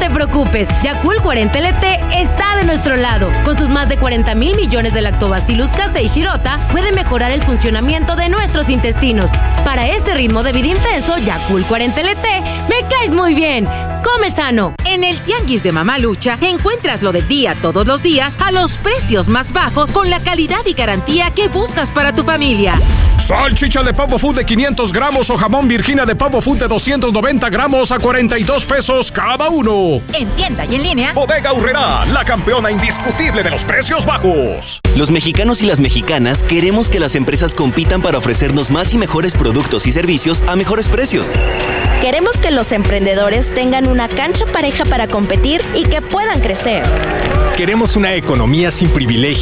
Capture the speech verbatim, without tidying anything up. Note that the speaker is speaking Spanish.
te preocupes, Yakult cuarenta L T está de nuestro lado. Con sus más de cuarenta mil millones de Lactobacillus casei shirota, puede mejorar el funcionamiento de nuestros intestinos. Para este ritmo de vida intenso, Yakult cuarenta L T, me caes muy bien. Come sano. En el Tianguis de Mamalucha encuentras lo del día todos los días a los precios más bajos con la calidad y garantía que buscas para tu familia. Salchicha de pavo food de quinientos gramos o jamón Virginia de pavo food de doscientos noventa gramos a cuarenta y dos pesos cada uno. En tienda y en línea. Bodega Aurrerá, la campeona indiscutible de los precios bajos. Los mexicanos y las mexicanas queremos que las empresas compitan para ofrecernos más y mejores productos y servicios a mejores precios. Queremos que los emprendedores tengan una cancha pareja para competir y que puedan crecer. Queremos una economía sin privilegios